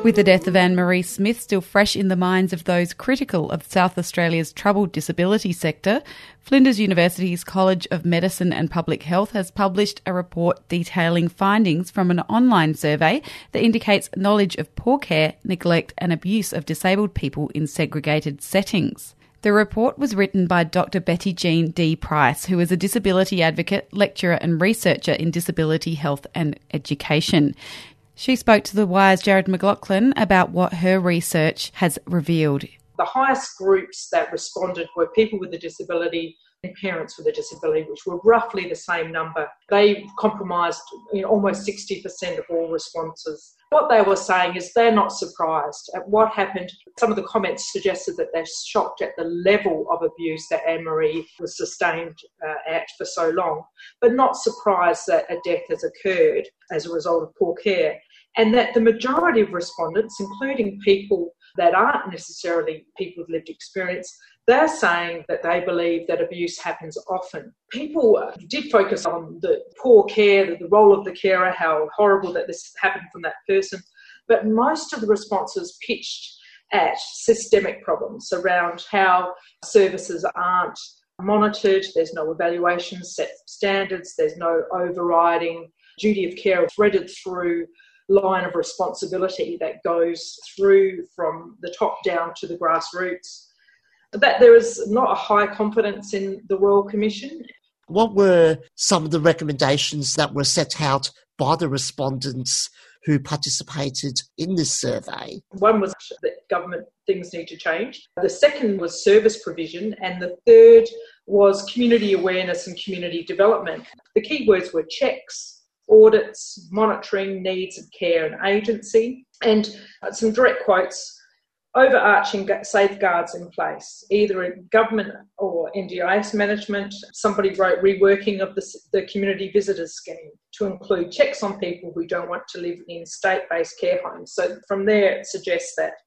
With the death of Anne-Marie Smith still fresh in the minds of those critical of South Australia's troubled disability sector, Flinders University's College of Medicine and Public Health has published a report detailing findings from an online survey that indicates knowledge of poor care, neglect and abuse of disabled people in segregated settings. The report was written by Dr. Betty-Jean D. Price, who is a disability advocate, lecturer and researcher in disability health and education. She spoke to The Wire's Jared McLaughlin about what her research has revealed. The highest groups that responded were people with a disability and parents with a disability, which were roughly the same number. They comprised almost 60% of all responses. What they were saying is they're not surprised at what happened. Some of the comments suggested that they're shocked at the level of abuse that Anne-Marie was sustained at for so long, but not surprised that a death has occurred as a result of poor care. And that the majority of respondents, including people that aren't necessarily people with lived experience, they're saying that they believe that abuse happens often. People did focus on the poor care, the role of the carer, how horrible that this happened from that person. But most of the responses pitched at systemic problems around how services aren't monitored, there's no evaluation, set standards, there's no overriding duty of care threaded through line of responsibility that goes through from the top down to the grassroots. That there is not a high confidence in the Royal Commission. What were some of the recommendations that were set out by the respondents who participated in this survey? One was that government things need to change. The second was service provision. And the third was community awareness and community development. The key words were checks, audits, monitoring, needs of care and agency, and some direct quotes, overarching safeguards in place, either in government or NDIS management. Somebody wrote reworking of the community visitors scheme to include checks on people who don't want to live in state-based care homes. So from there it suggests that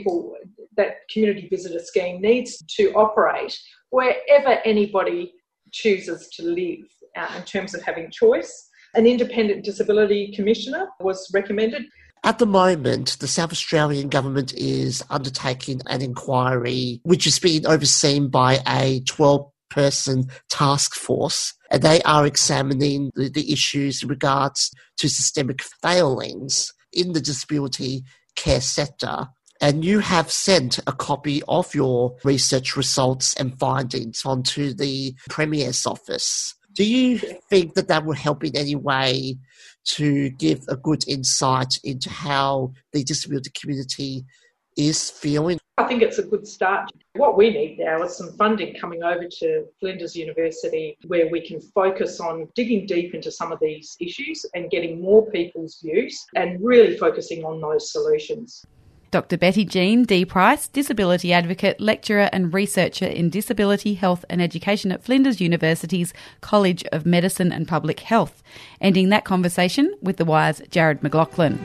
that community visitor scheme needs to operate wherever anybody chooses to live in terms of having choice. An independent disability commissioner was recommended. At the moment, the South Australian government is undertaking an inquiry which is being overseen by a 12-person task force, and they are examining the issues in regards to systemic failings in the disability care sector. And you have sent a copy of your research results and findings onto the Premier's office. Do you think that will help in any way to give a good insight into how the disability community is feeling? I think it's a good start. What we need now is some funding coming over to Flinders University where we can focus on digging deep into some of these issues and getting more people's views and really focusing on those solutions. Dr. Betty-Jean D. Price, disability advocate, lecturer and researcher in disability health and education at Flinders University's College of Medicine and Public Health. Ending that conversation with The Wire's Jared McLaughlin.